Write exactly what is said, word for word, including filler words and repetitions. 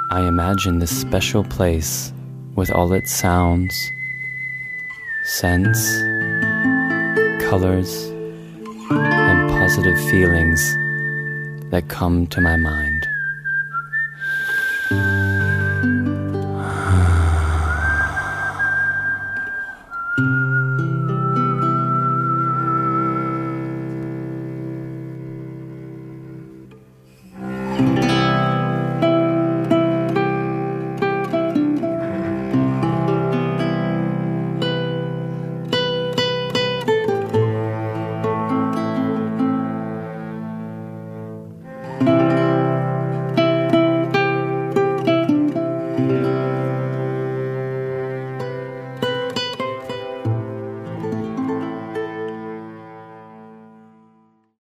I imagine this special place with all its sounds, scents, colors, and positive feelings that come to my mind.